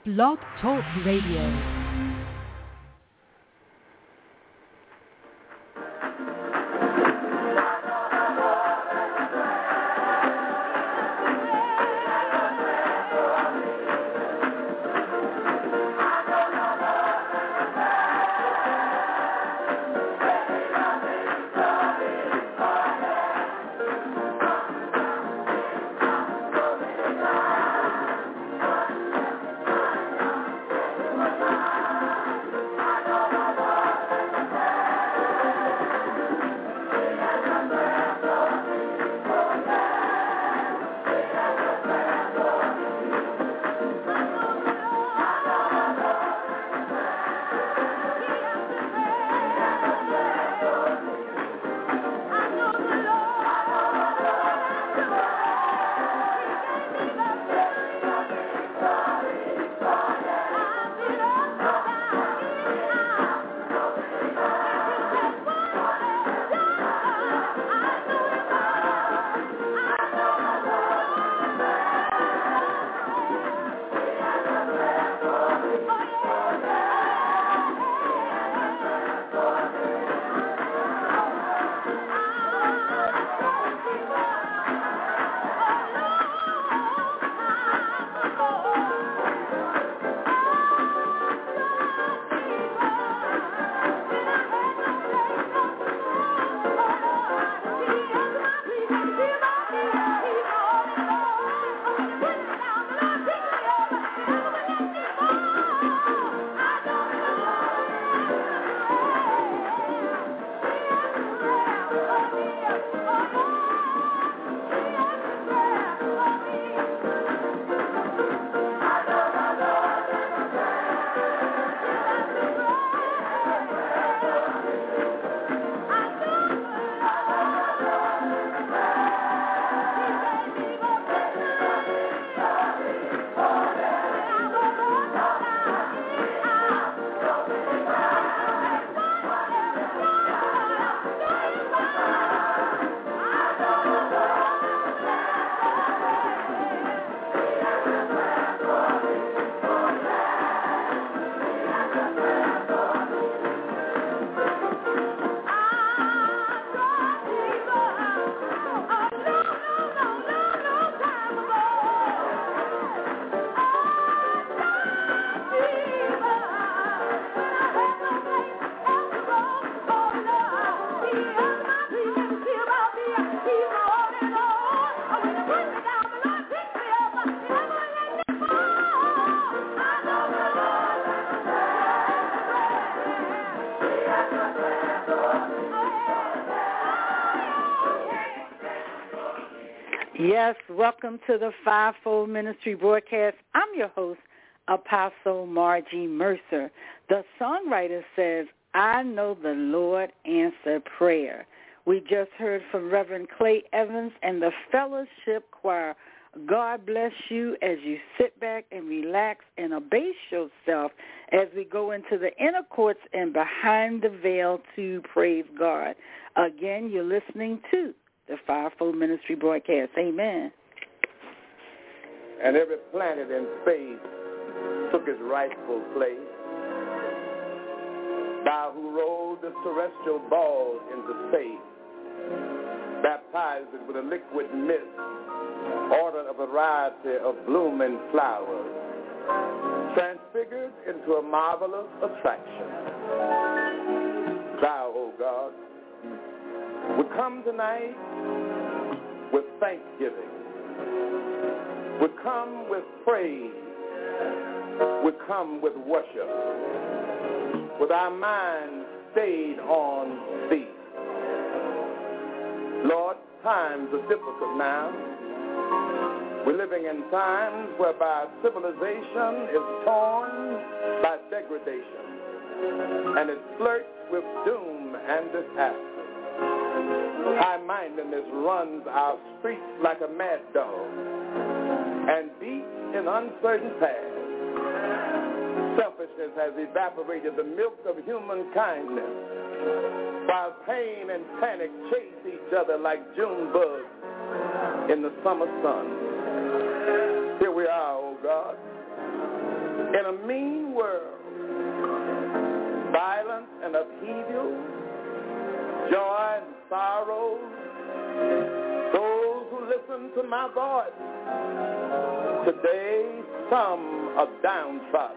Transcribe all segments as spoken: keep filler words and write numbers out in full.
Blog Talk Radio. Yes, welcome to the Fivefold Ministry broadcast. I'm your host, Apostle Margie Mercer. The songwriter says, I know the Lord answered prayer. We just heard from Reverend Clay Evans and the Fellowship Choir. God bless you as you sit back and relax and abase yourself as we go into the inner courts and behind the veil to praise God. Again, you're listening to the Fivefold Ministry broadcast. Amen. And every planet in space took its rightful place. Thou who rolled the terrestrial ball into space, baptized it with a liquid mist, ordered a variety of blooming flowers, transfigured into a marvelous attraction. Thou, O God, would come tonight with thanksgiving, would come with praise, would come with worship, with our minds stayed on thee. Lord, times are difficult now. We're living in times whereby civilization is torn by degradation, and it flirts with doom and disaster. High-mindedness runs our streets like a mad dog and beats in uncertain paths. Selfishness has evaporated the milk of human kindness, while pain and panic chase each other like June bugs in the summer sun. Here we are, oh God, in mean world, violence and upheaval, joy and sorrow. Those who listen to my voice today, some are downtrodden.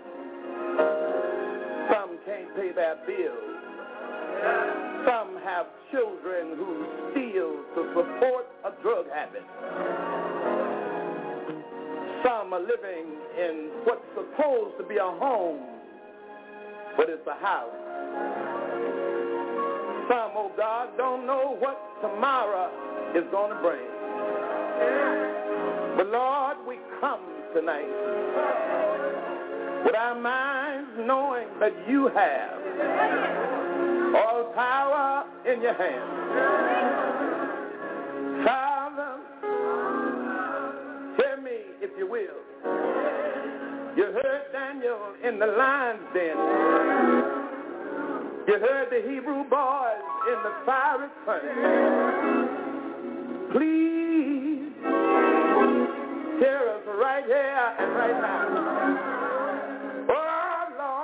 Some can't pay their bills. Some have children who steal to support a drug habit. Some are living in what's supposed to be a home, but it's a house. Some, oh God, don't know what tomorrow is going to bring. But Lord, we come tonight with our minds knowing that you have all power in your hands. Father, hear me if you will. You heard Daniel in the lion's den. You heard the Hebrew boys in the fiery furnace. Please hear us right here and right now. Oh,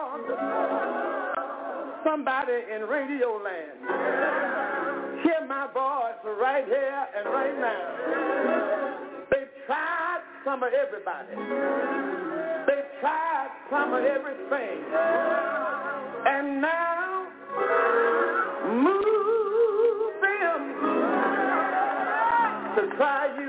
Lord, somebody in radio land, hear my voice right here and right now. They tried some of everybody. They tried some of everything. And now, move them to try you.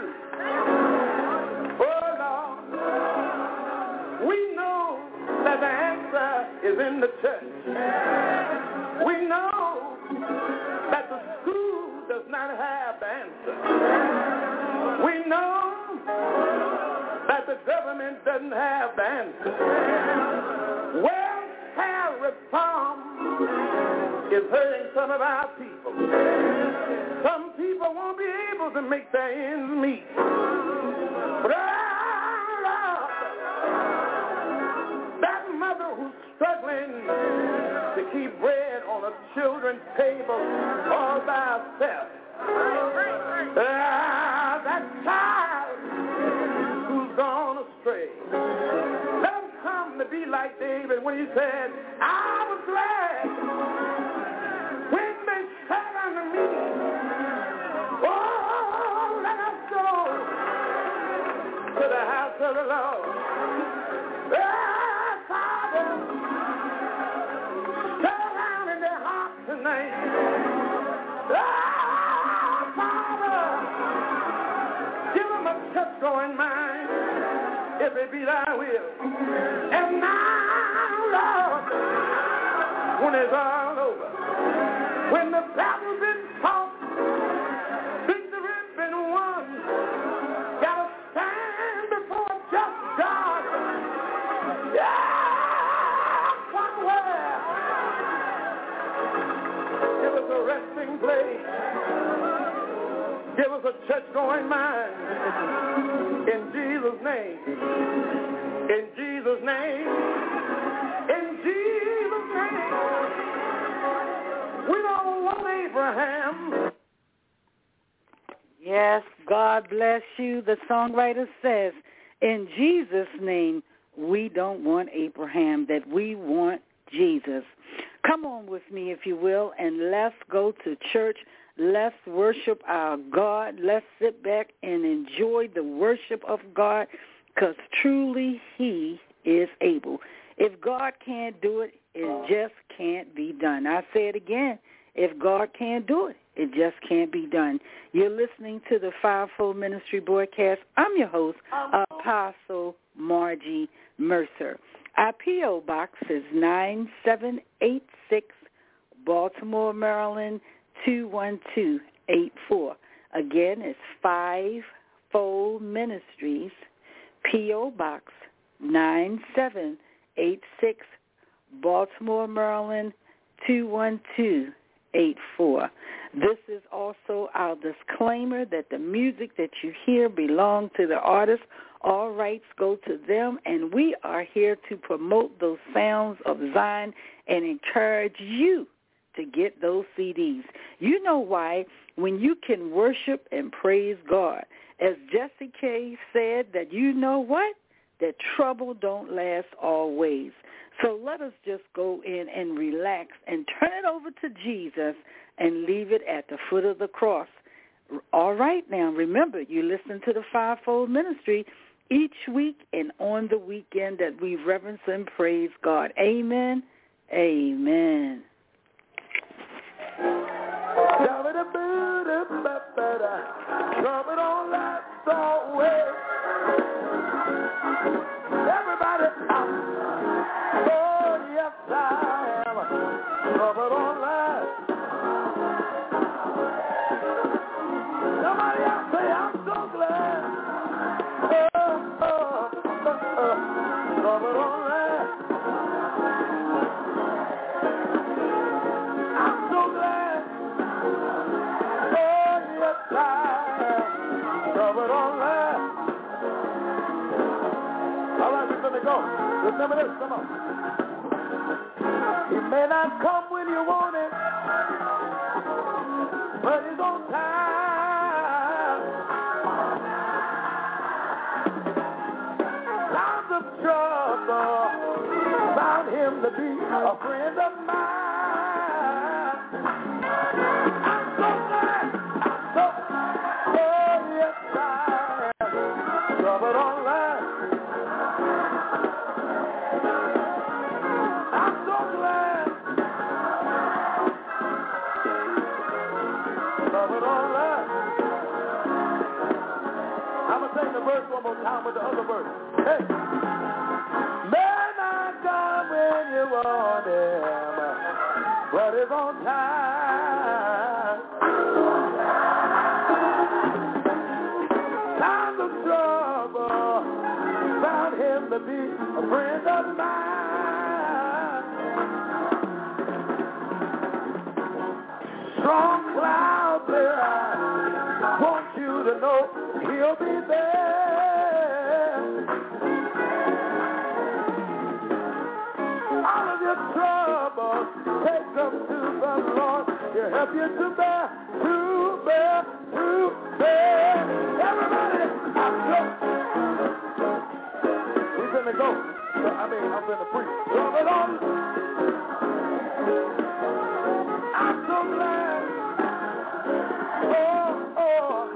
Oh, Lord, we know that the answer is in the church. We know that the school does not have the answer. We know that the government doesn't have the answer. Welfare reform is hurting some of our people. Some people won't be able to make their ends meet. But oh, that mother who's struggling to keep bread on her children's table all by herself. Ah, that child who's gone astray. Let him come to be like David when he said, I was glad when they said unto me, oh, let us go to the house of the Lord. Ah, Father, stir around in their hearts tonight. Ah, Father, give them a church-going mind, if it be thy will. And now, Lord, when it's all over, when the battle's been fought, victory's been won, gotta stand before a just God. Yeah, somewhere. Give us a resting place. Give us a church-going mind. In Jesus' name. In Jesus' name. In Jesus' name. We don't want Abraham. Yes, God bless you. The songwriter says, in Jesus' name, we don't want Abraham, that we want Jesus. Come on with me, if you will, and let's go to church. Let's worship our God. Let's sit back and enjoy the worship of God, because truly he is able. If God can't do it, it just can't be done. I say it again. If God can't do it, it just can't be done. You're listening to the Fivefold Ministry broadcast. I'm your host, Apostle Margie Mercer. Our P O Box is nine seven eight six, Baltimore, Maryland, two one two eight four. Again, it's Fivefold Ministries, P O Box nine seven eight six, Baltimore, Maryland, two one two eight four. This is also our disclaimer that the music that you hear belongs to the artist. All rights go to them, and we are here to promote those sounds of Zion and encourage you to get those C Ds. You know why? When you can worship and praise God. As Jesse K said, that you know what? that trouble don't last always. So let us just go in and relax and turn it over to Jesus and leave it at the foot of the cross. All right, now, remember, you listen to the Fivefold Ministry each week and on the weekend that we reverence and praise God. Amen. Amen. Everybody, oh yes I am covered on life. Somebody else say I'm so glad. Oh, oh, oh, oh, covered on life. I'm so glad. Oh yes I am covered on life. All right, we're going to go. Remember this, come on. He may not come when you want it, but he's on time. Times of trouble found him to be a friend of mine. I'm so glad, I'm so glad, oh yes I am covered on life. Sing the verse one more time with the other verse. Hey. May not come when you want him, but it's on time. Times of trouble found him to be a friend of mine. Strong clouds clear eyes want you to know he'll be there. All of your troubles, take them to the Lord. He'll help you to bear, to bear, to bear. Everybody, I'm go. We're going to go. So, I mean, I'm going to preach. Come it on. I'm so glad. Oh, oh.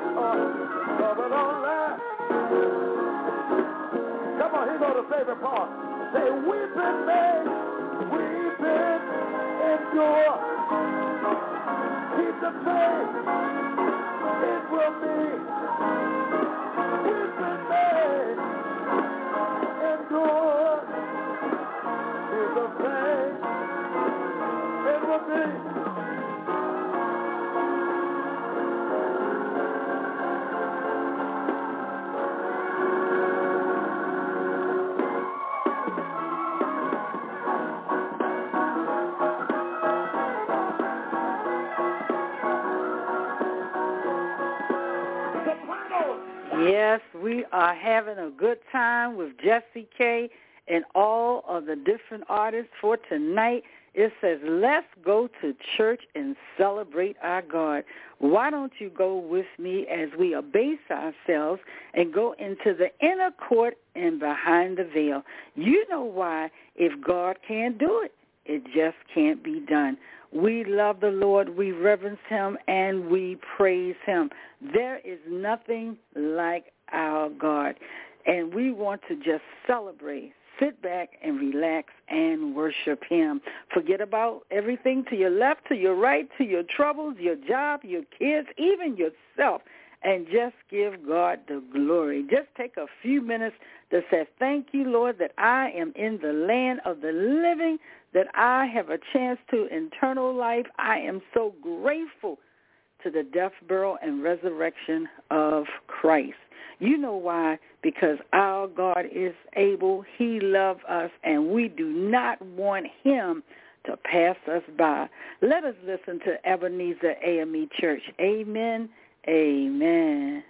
Come on, here go the favorite part. Say, weeping may, weeping endure. Keep the faith, it will be. Weeping may endure. Keep the faith, it will be. Yes, we are having a good time with Jesse K and all of the different artists for tonight. It says, let's go to church and celebrate our God. Why don't you go with me as we abase ourselves and go into the inner court and behind the veil? You know why. If God can't do it, it just can't be done. We love the Lord, we reverence him, and we praise him. There is nothing like our God, and we want to just celebrate. Sit back and relax and worship him. Forget about everything to your left, to your right, to your troubles, your job, your kids, even yourself, and just give God the glory. Just take a few minutes to say, thank you, Lord, that I am in the land of the living, that I have a chance to eternal life. I am so grateful to the death, burial, and resurrection of Christ. You know why? Because our God is able. He loves us, and we do not want him to pass us by. Let us listen to Ebenezer A M E Church. Amen. Amen.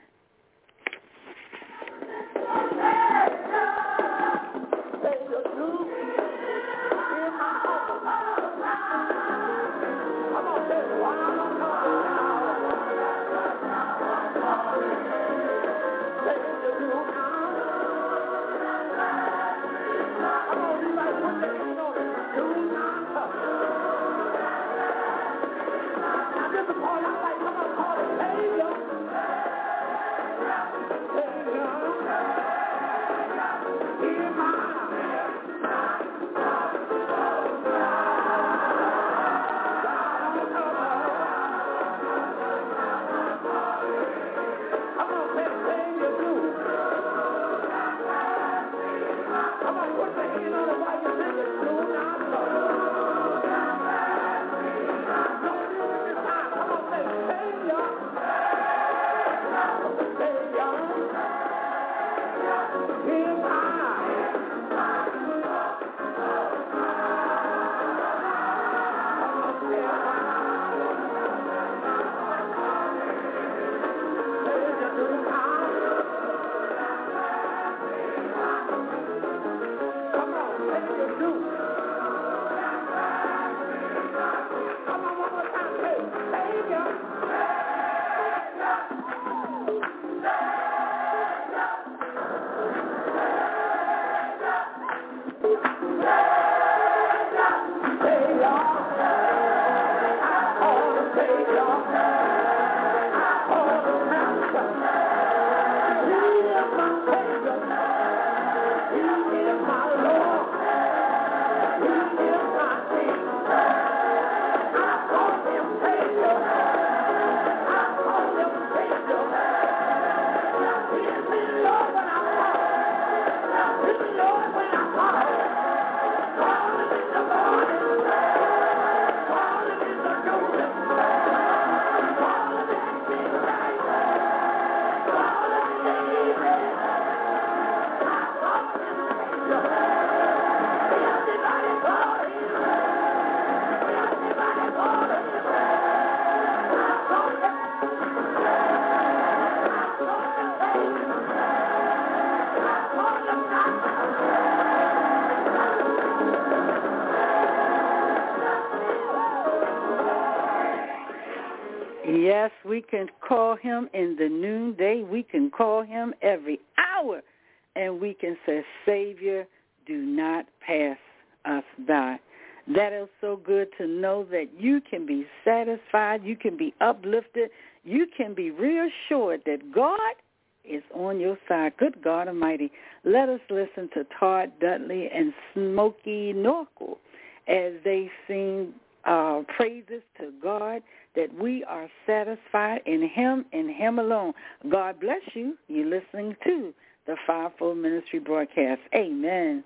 Yes, we can call him in the noonday. We can call him every hour. And we can say, Savior, do not pass us by. That is so good to know that you can be satisfied, you can be uplifted, you can be reassured that God is on your side. Good God Almighty. Let us listen to Todd Dudley and Smokey Norkel as they sing uh, praises to God, that we are satisfied in him and him alone. God bless you. You're listening to the Fivefold Ministry broadcast. Amen.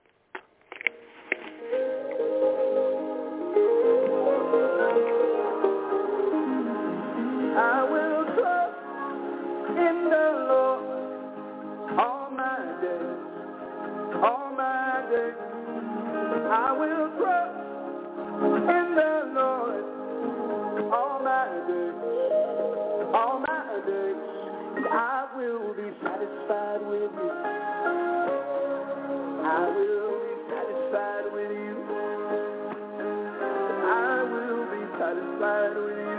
I will trust in the Lord all my days, all my days. I will trust in the Lord all my days, all my days. I will be satisfied with you. I will be satisfied with you. I will be satisfied with you.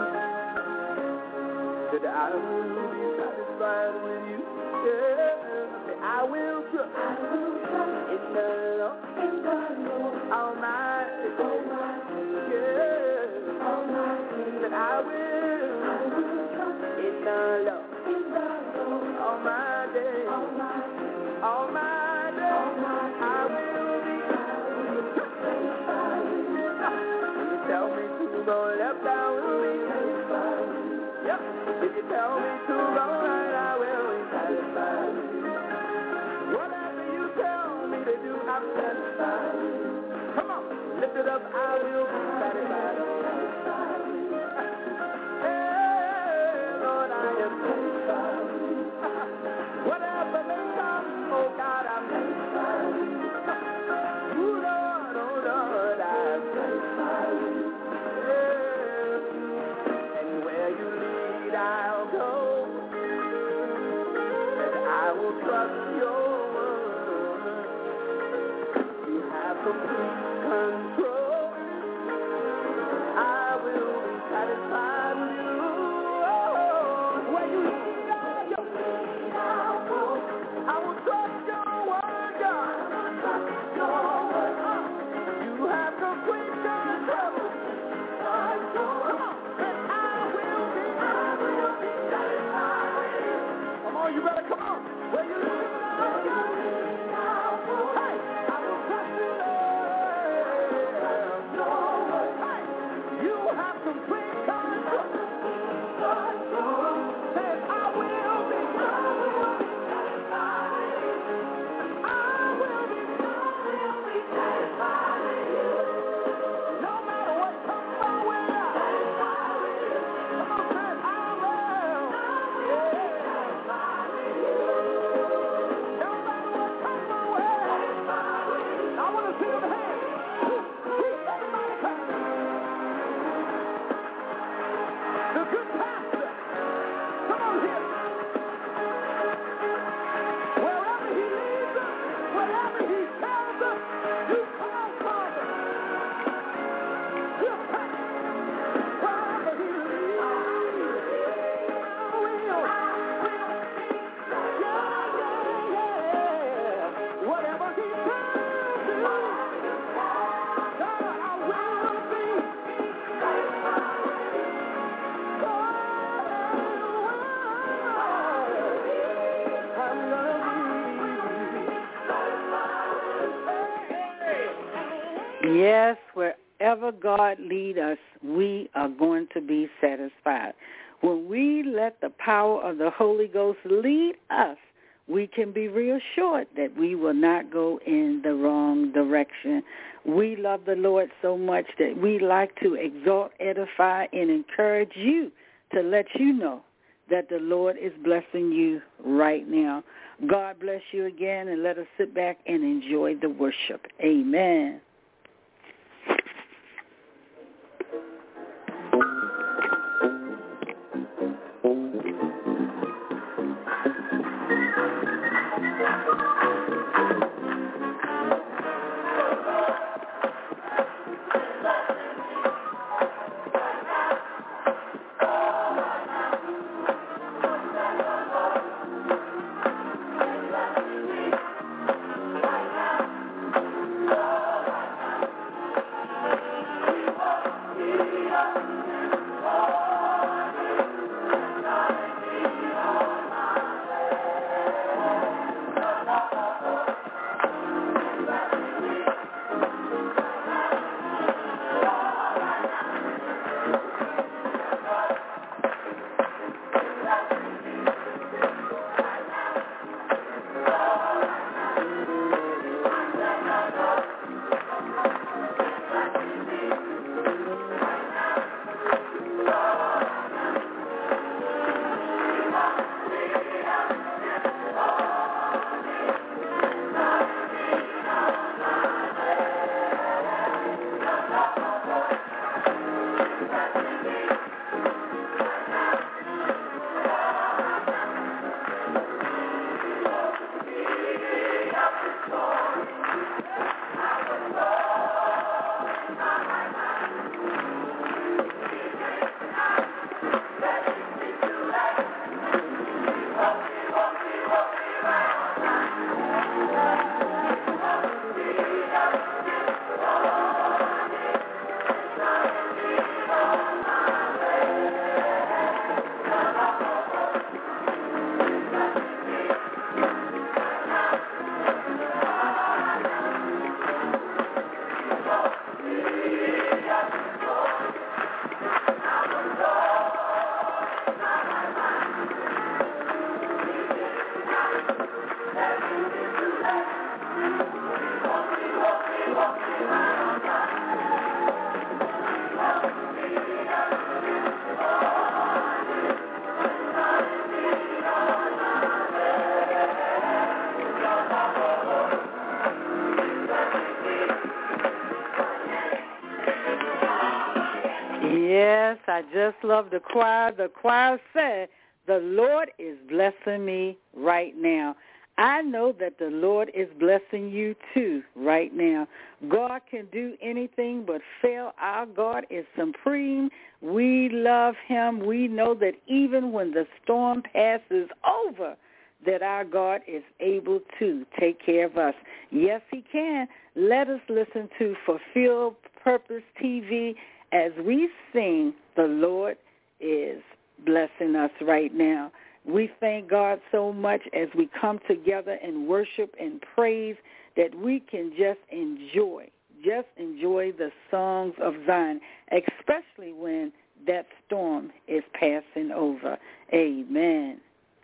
That I will be satisfied with you. Yeah. I will trust in the Lord, in the Lord, all my days, all my days. Yeah. All my days. That I will, I will trust in the Lord, in the Lord, all my days, all my days, all my days. All my days. I will be satisfied with you. You tell me to go left, I will be satisfied with you. Yep. If you tell me to go right, I will be satisfied with you. Whatever you tell me to do, I'm satisfied with you. Come on, lift it up, I will be satisfied with you. Hey, Lord, I am satisfied with you. Whatever may come, oh God, I'm satisfied with you. Oh Lord, oh Lord, I'm satisfied with you. Yeah. And where you lead, I'll go, and I will trust your word. You have complete control. I will be satisfied with you. Oh, where you lead, I'll go. I will trust your word, God. Your word. You have complete control. Come on, and I will be, I will be satisfied with you. Come on, you better come on. Where you lead, I'll go. Hey, I will trust you, Lord. Yes, wherever God lead us, we are going to be satisfied. When we let the power of the Holy Ghost lead us, we can be reassured that we will not go in the wrong direction. We love the Lord so much that we like to exhort, edify, and encourage you to let you know that the Lord is blessing you right now. God bless you again, and let us sit back and enjoy the worship. Amen. Yes, I just love the choir. The choir said, the Lord is blessing me right now. I know that the Lord is blessing you too right now. God can do anything but fail. Our God is supreme. We love him. We know that even when the storm passes over, that our God is able to take care of us. Yes, he can. Let us listen to Fulfill Purpose T V as we sing, the Lord is blessing us right now. We thank God so much as we come together and worship and praise that we can just enjoy, just enjoy the songs of Zion, especially when that storm is passing over. Amen.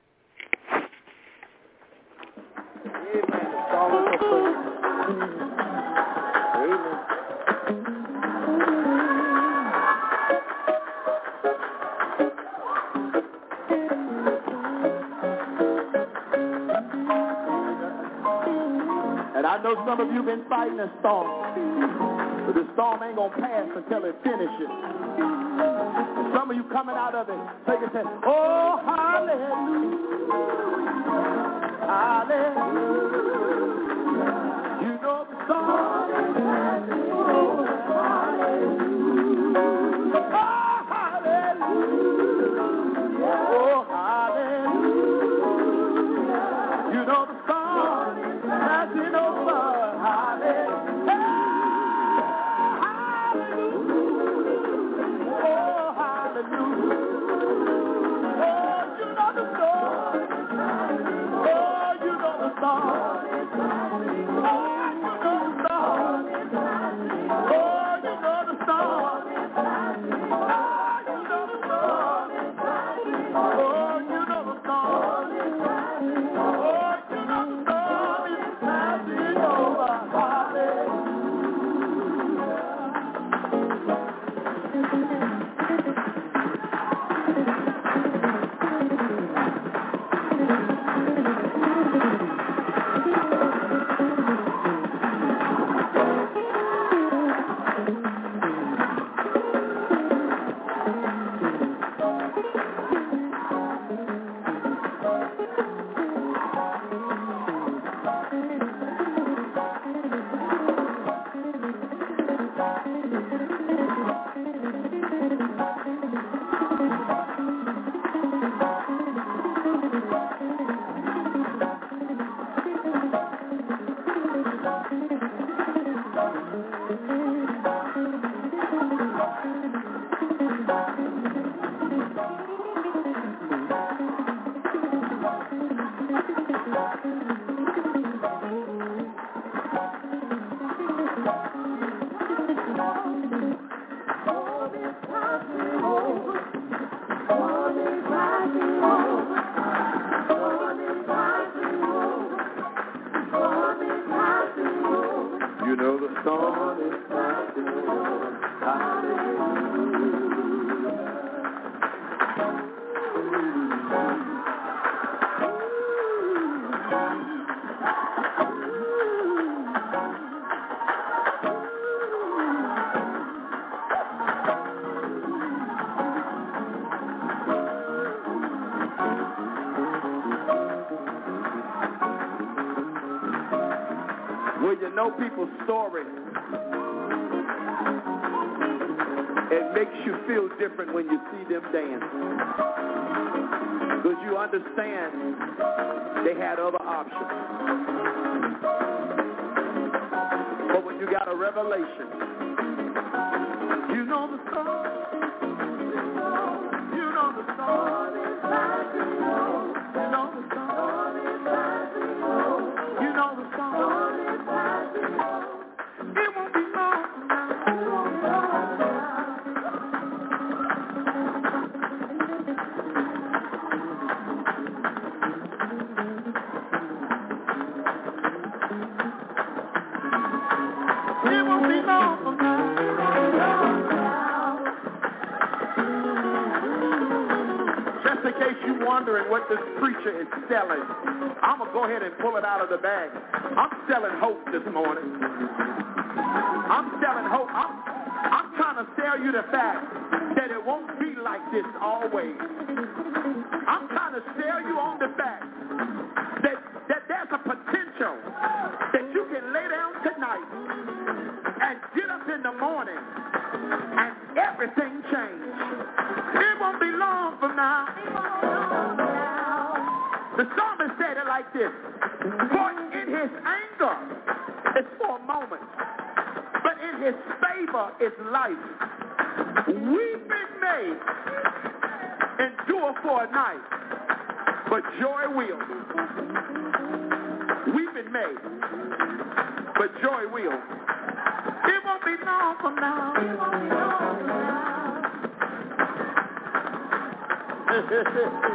And I know some of you been fighting a storm, but the storm ain't gonna pass until it finishes. And some of you coming out of it, so you can say, oh, hallelujah, hallelujah. You know the song. Oh, hallelujah. Oh, hallelujah. Oh, hallelujah. You know the song. That's it over. Hallelujah. Hallelujah. Oh, hallelujah. Oh, you know the song. Oh, you know the song. Oh, you know the song. You know the storm is passing over. Well, you know people's story. It makes you feel different when you see them dance. Because you understand they had other options. But when you got a revelation, you know the song. You know the song. You know the song. You know the song. It won't be long from now. It won't be long from now. Just in case you're wondering what this preacher is selling, I'm going to go ahead and pull it out of the bag. I'm selling hope this morning. I'm selling hope. I'm, I'm trying to sell you the fact that it won't be like this always. I'm trying to sell you on the fact that, that there's a potential that you can lay down tonight and get up in the morning and everything change. It won't be long from now. The psalmist said it like this: for in his anger it's for a moment, but in his favor is life. Weeping may endure for a night, but joy will. Weeping may, but joy will. It won't be long from now. It won't be long from now.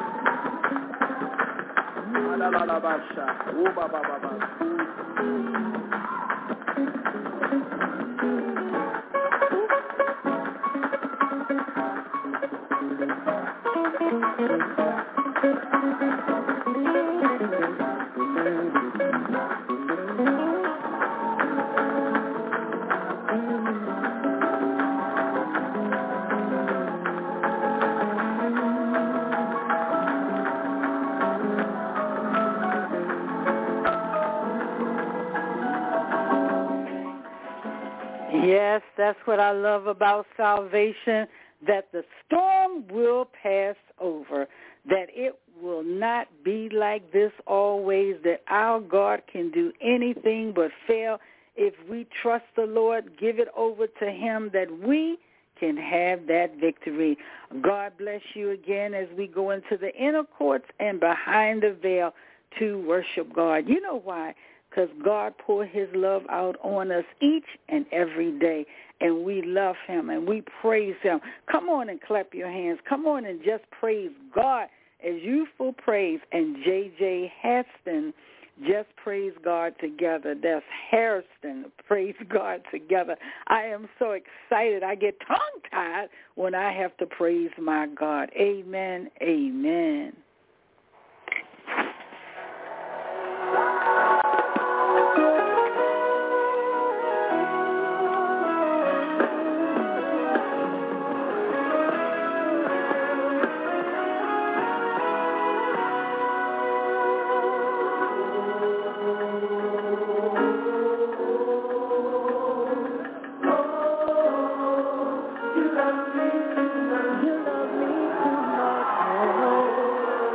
La la la basha. Oh ba ba ba ba. Yes, that's what I love about salvation, that the storm will pass over, that it will not be like this always, that our God can do anything but fail. If we trust the Lord, give it over to him, that we can have that victory. God bless you again as we go into the inner courts and behind the veil to worship God. You know why? Because God poured his love out on us each and every day, and we love him and we praise him. Come on and clap your hands. Come on and just praise God as youthful praise. And J J Haston, just praise God together. That's Harrison, praise God together. I am so excited. I get tongue-tied when I have to praise my God. Amen, amen. You love me too much.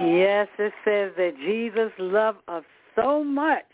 Yes, it says that Jesus loved us so much,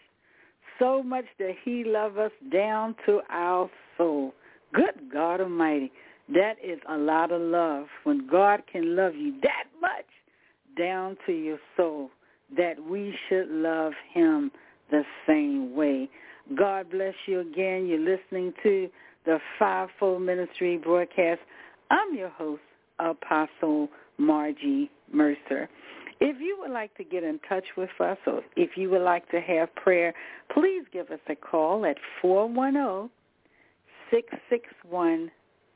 so much that he loved us down to our soul. Good God Almighty. That is a lot of love. When God can love you that much down to your soul, that we should love him the same way. God bless you again. You're listening to the Fivefold Ministry broadcast. I'm your host, Apostle Margie Mercer. If you would like to get in touch with us, or if you would like to have prayer, please give us a call at four one zero, six six one,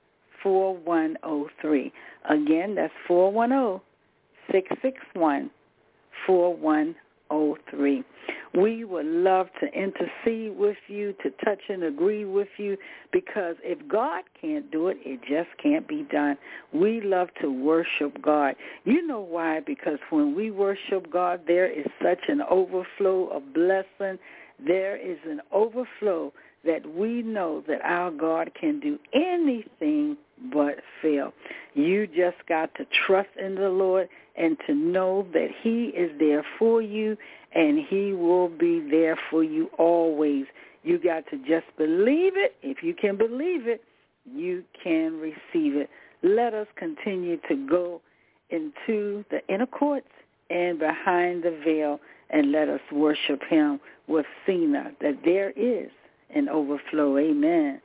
four one zero three. Again, that's four one zero, six six one, four one zero three. We would love to intercede with you, to touch and agree with you, because if God can't do it, it just can't be done. We love to worship God. You know why? Because when we worship God, there is such an overflow of blessing. There is an overflow that we know that our God can do anything but fail. You just got to trust in the Lord and to know that he is there for you, and he will be there for you always. You got to just believe it. If you can believe it, you can receive it. Let us continue to go into the inner courts and behind the veil, and let us worship him with Sina, that there is an overflow. Amen.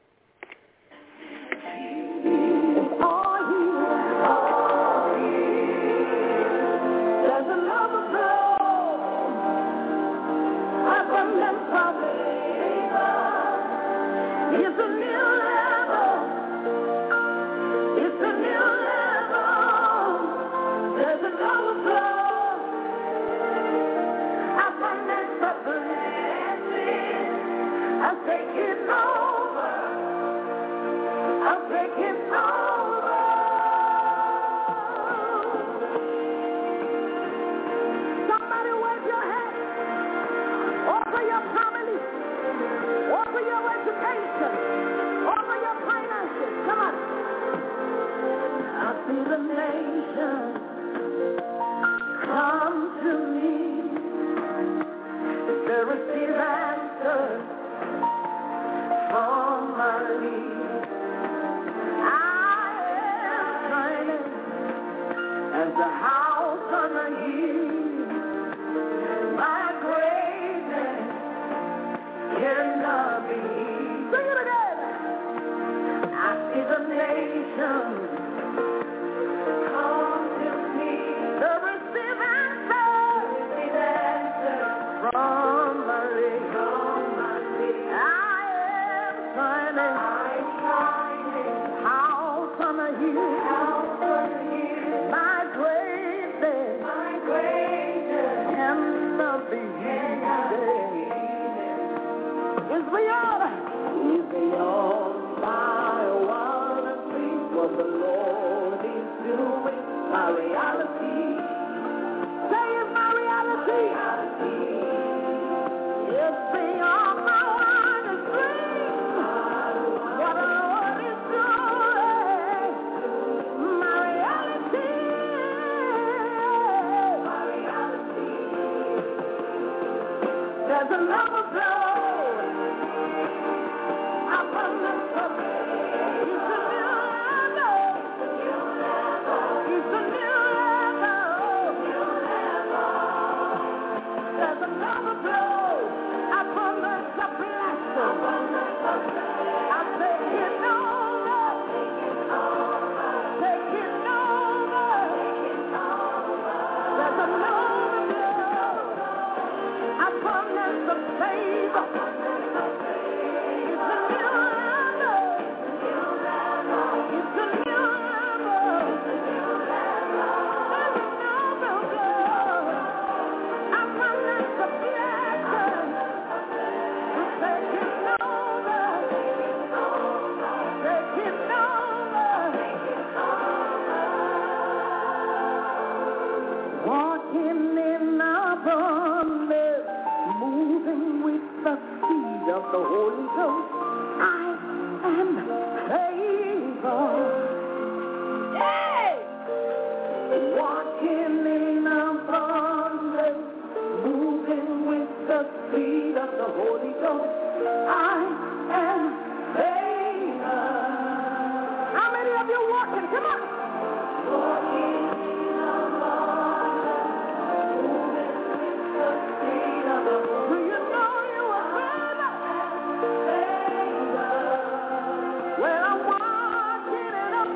Walking in abundance. Holy Ghost, I am favored. How many of you walking? Come on. Walking in the water, moving with the speed of the Lord. Do you know you are favored? When I'm walking in a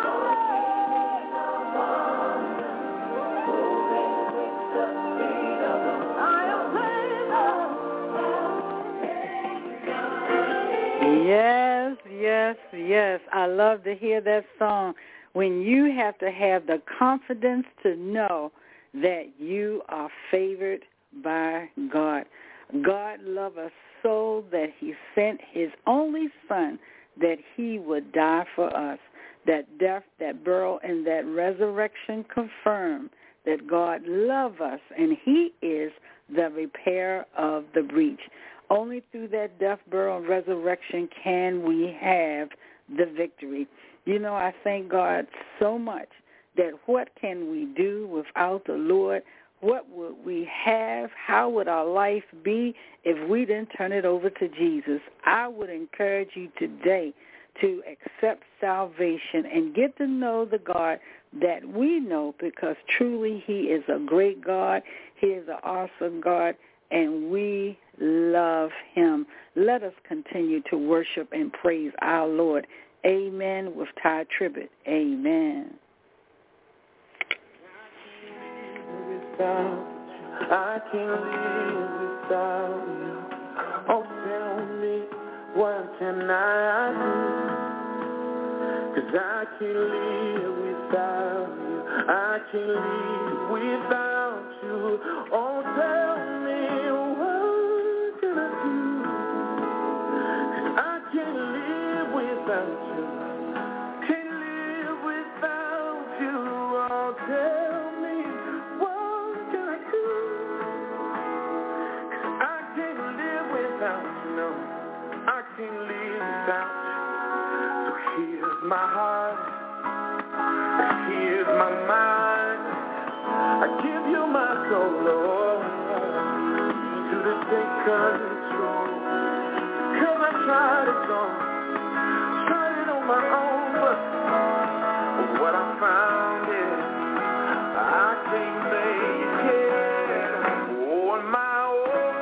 Yes, yes, yes. I love to hear that song. When you have to have the confidence to know that you are favored by God. God loved us so that he sent his only son that he would die for us. That death, that burial, and that resurrection confirm that God loves us, and he is the repairer of the breach. Only through that death, burial, and resurrection can we have the victory. You know, I thank God so much that what can we do without the Lord? What would we have? How would our life be if we didn't turn it over to Jesus? I would encourage you today to accept salvation and get to know the God that we know, because truly he is a great God. He is an awesome God, and we love him. Let us continue to worship and praise our Lord. Amen. With Ty Tribbett. Amen. I can't live without you. Oh, tell me, what can I do? 'Cause I can't live without you. I can't live without you. Oh, tell me, what can I do? 'Cause I can't live without you. Can't live without you. Oh, tell me, what can I do? 'Cause I can't live without you. No, I can't live without you. So here's my heart. Here's my mind. I give you my soul, Lord. To the take control. 'Cause I tried it all. Tried it on my own, but what I found is I can't make it on my own.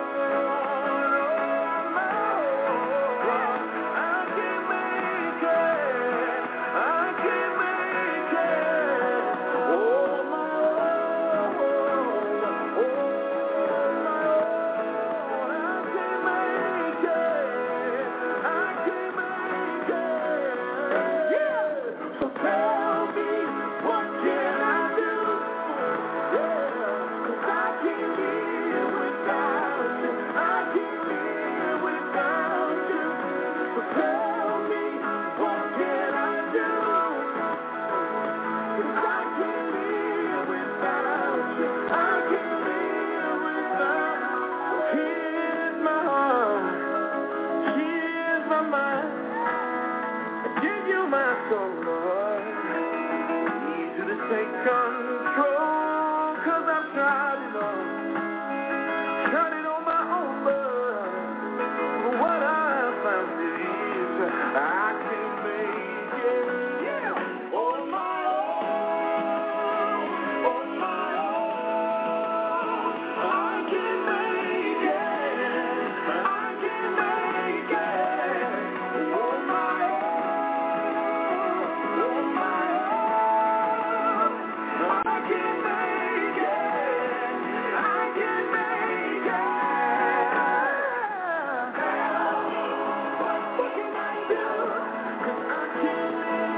On my own. I can't make it. I can't make it on my own. On my own. I can't make it. I can't make it. Yeah. So tell me, what can I do? Yeah. 'Cause I can't live without you. I can't live without you. So tell me, what can I do? 'Cause I can't live without you. I can't live without you. Here's my heart. Here's my mind. I give you my soul, Lord. Need you to take control, 'cause I've tried it all. Tried it on my own, but what I found is I can't make it. Yeah. On my own. On my own. I can't make it. I can't make it. On my own. On my own. I can't make it. I can't make it. What can I do? 'Cause I can't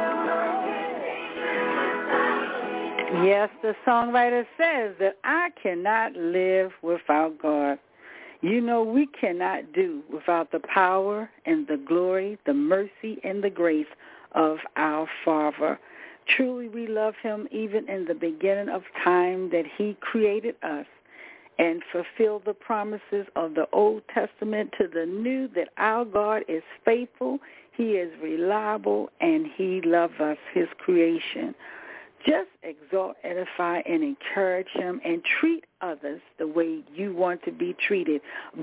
live. Yes, the songwriter says that I cannot live without God. You know, we cannot do without the power and the glory, the mercy and the grace of our Father. Truly, we love him even in the beginning of time that he created us and fulfilled the promises of the Old Testament to the New, that our God is faithful, he is reliable, and he loves us, his creation. Just exalt, edify, and encourage him, and treat others the way you want to be treated. God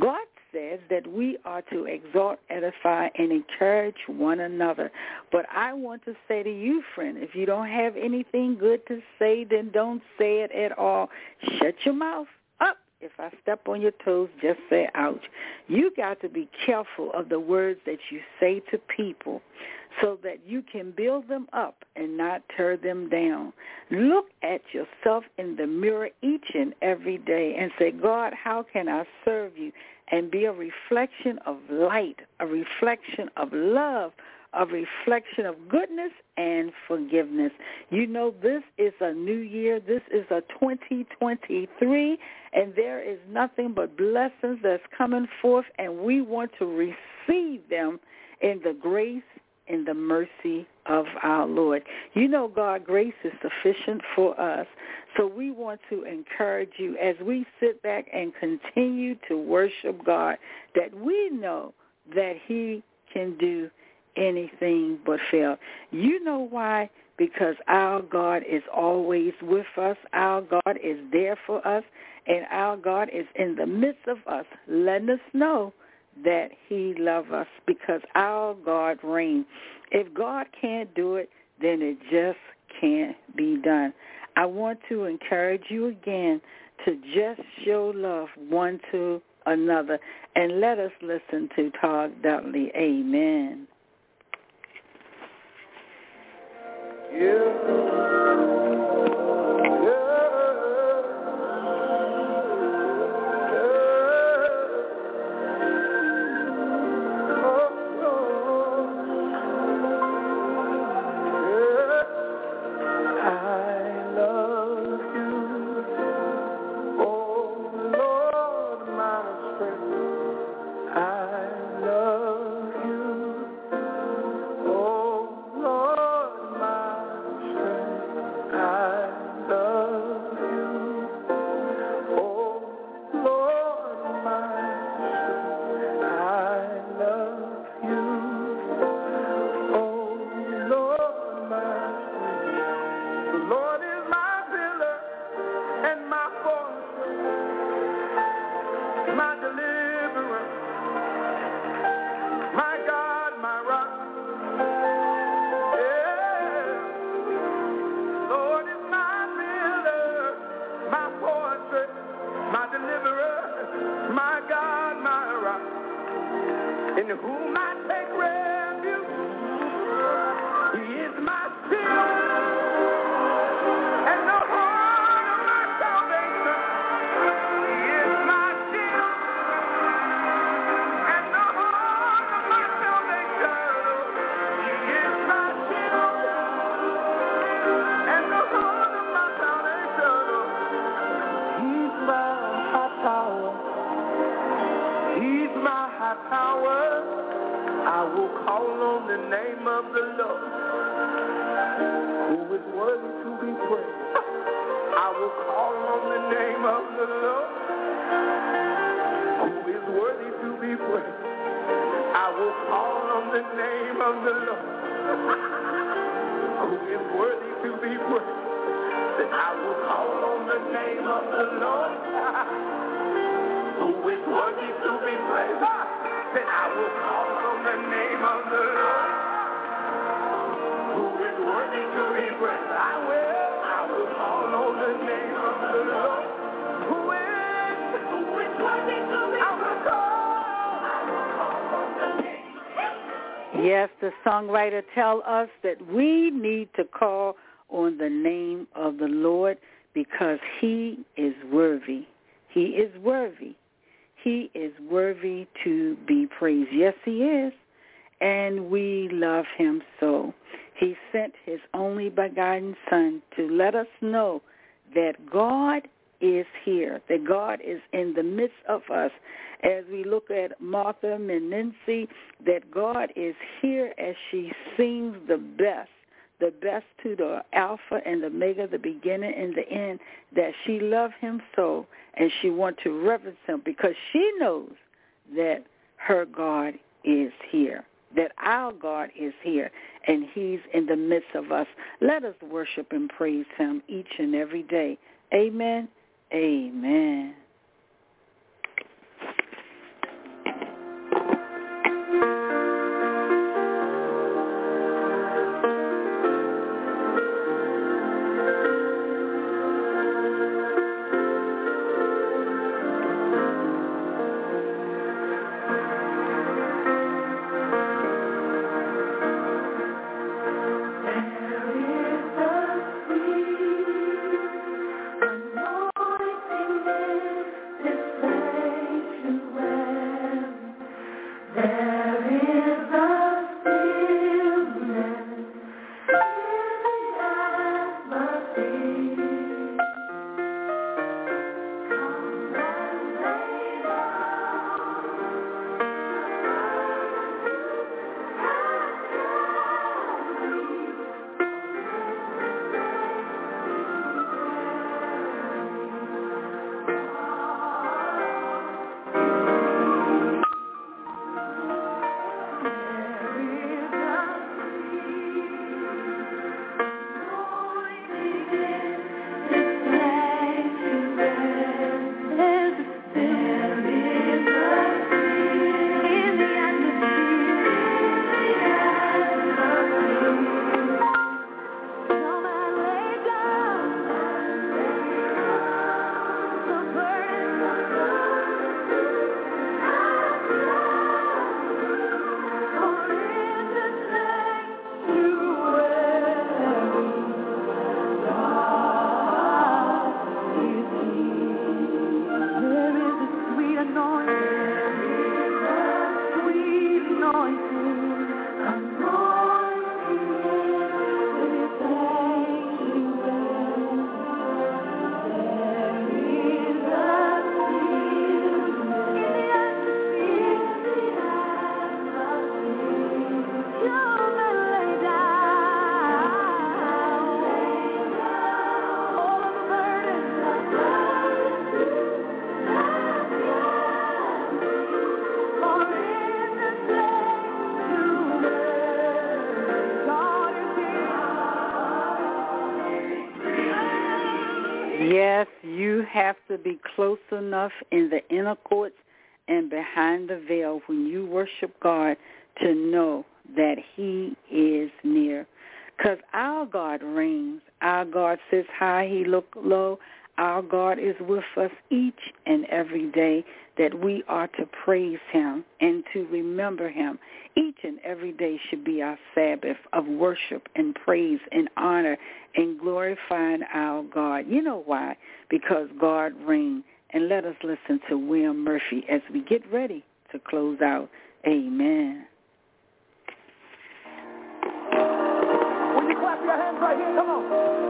says that we are to exhort, edify, and encourage one another. But I want to say to you, friend, if you don't have anything good to say, then don't say it at all. Shut your mouth up. If I step on your toes, just say ouch. You got to be careful of the words that you say to people so that you can build them up and not tear them down. Look at yourself in the mirror each and every day and say, God, how can I serve you and be a reflection of light, a reflection of love, a reflection of goodness and forgiveness. You know, this is a new year. This is a twenty twenty-three, and there is nothing but blessings that's coming forth, and we want to receive them in the grace and the mercy of our Lord. You know, God, grace is sufficient for us. So we want to encourage you as we sit back and continue to worship God, that we know that he can do anything but fail. You know why? Because our God is always with us. Our God is there for us, and our God is in the midst of us, letting us know that he loves us, because our God reigns. If God can't do it, then it just can't be done. I want to encourage you again to just show love one to another, and let us listen to Todd Dudley. Amen. Yeah. Yes, the songwriter tells us that we need to call on the name of the Lord because he is worthy. He is worthy. He is worthy to be praised. Yes, he is. And we love him so. He sent his only begotten Son to let us know that God is here, that God is in the midst of us. As we look at Martha Menenzi, that God is here as she sings the best, the best to the Alpha and the Omega, the beginning and the end, that she loves him so, and she wants to reverence him because she knows that her God is here, that our God is here, and he's in the midst of us. Let us worship and praise him each and every day. Amen. Amen. have to be close enough in the inner courts and behind the veil when you worship God to know that he is near. Because our God reigns. Our God sits high, he looks low. Our God is with us each and every day, that we are to praise him and to remember him. Each and every day should be our Sabbath of worship and praise and honor and glorifying our God. You know why? Because God reigns. And let us listen to William Murphy as we get ready to close out. Amen. Will you clap your hands right here? Come on.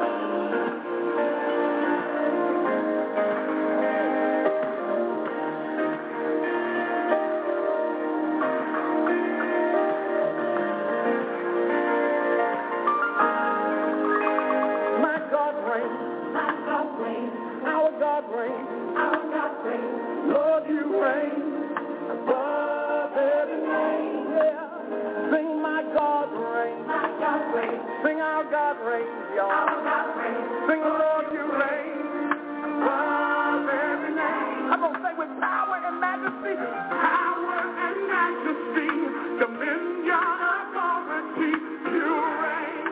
Lord, you reign above every name. Yeah. Sing my God reigns. My God reigns. Sing our God reigns, y'all. Our God reigns. Sing Lord, you reign above every name. I'm gonna say with power and majesty, power and majesty, dominion, authority, you reign.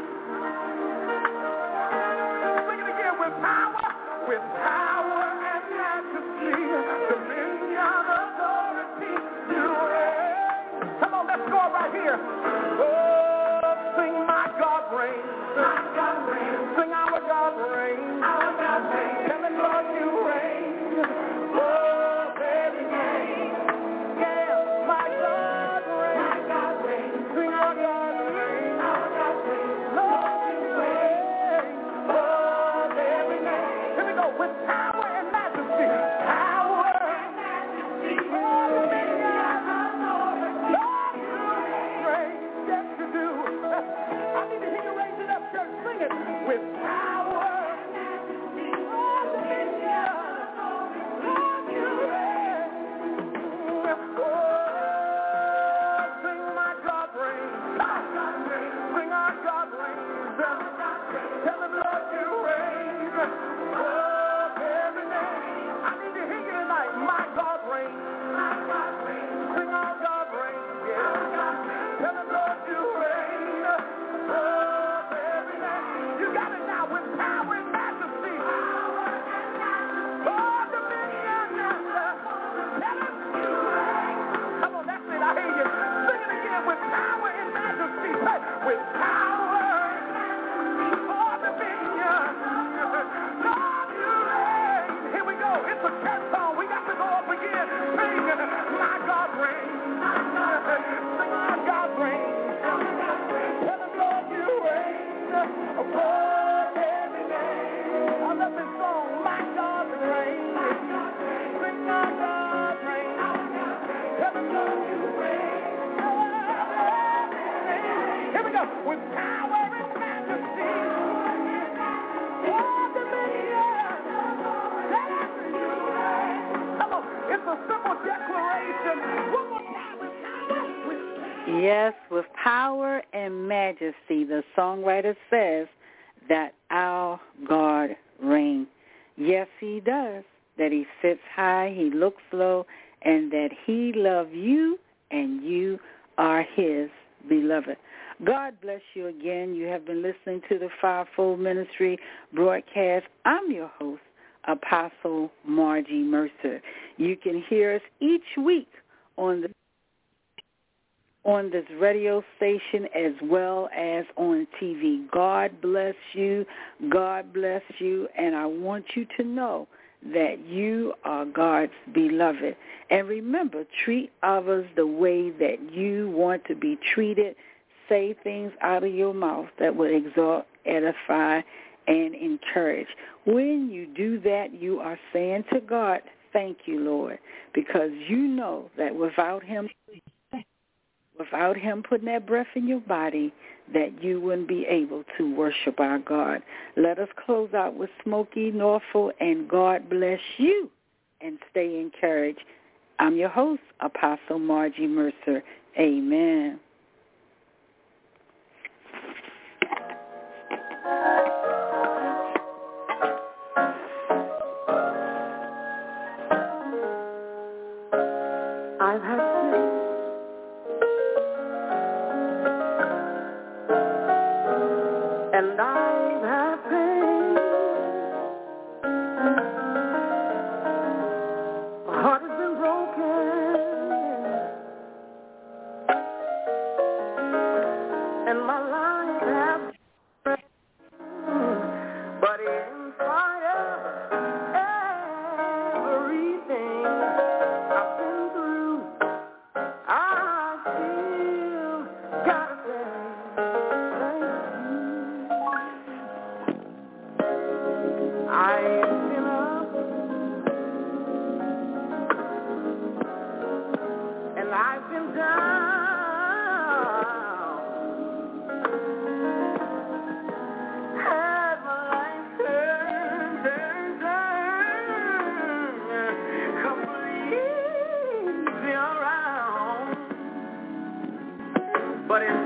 Sing it again with power, with power and majesty, dominion, authority, you reign. Come on, let's go right here. Oh, sing my God reigns. My God reigns. Sing our God reigns. Our God reigns. Tell him, Lord, you reign. Oh, every name. Yeah, my God reigns. My God reigns. Sing our God reigns. Our God reigns. Lord, you reign. Oh, every name. Here we go with power and majesty. Power and majesty. Oh, dominion, authority. Lord, you reign. Yes, you do. I need to hear you raise it up, church. Sing it with power and majesty. Oh, dominion, authority. Lord, you reign. Oh, sing my God reigns. Sing our God reigns. Tell him, Lord, you reign. Oh, every name. I need to hear you tonight. My God reigns. My God reigns. Sing our God reigns. Yeah. Tell him, Lord, you reign. Oh, every name. You got it now with power and majesty. Power and majesty. Oh, dominion. Tell him you reign. Come on, that's it. I hear you. Sing it again with power and majesty. Say, with power and majesty. Oh, dominion. Lord, you reign. Here we go. It's a church song. We got to go up again. Sing, my God reigns. Sing, our God reigns. Tell him, Lord, you reign above every name. I love this song. My God reigns. Sing, our God reigns. Tell him, Lord, you reign above every name. Here we go. With power and majesty. Oh, dominion. Tell him you reign. Come on. It's a simple declaration. One more time with power. With Yes, with power and majesty, the songwriter says that our God reigns. Yes, he does, that he sits high, he looks low, and that he loves you and you are his beloved. God bless you again. You have been listening to the Fivefold Ministry broadcast. I'm your host, Apostle Margie Mercer. You can hear us each week on the on this radio station as well as on T V. God bless you. God bless you. And I want you to know that you are God's beloved. And remember, treat others the way that you want to be treated. Say things out of your mouth that will exalt, edify, and encourage. When you do that, you are saying to God, thank you, Lord, because you know that without him, without him putting that breath in your body, that you wouldn't be able to worship our God. Let us close out with Smokey Norfolk, and God bless you, and stay encouraged. I'm your host, Apostle Margie Mercer. Amen. And I've had pain. My heart has been broken. And my life has been. But in spite of everything I've been through, I still gotta say thank you. I've been up and I've been down, had my life turn, turn, turn, completely around, but in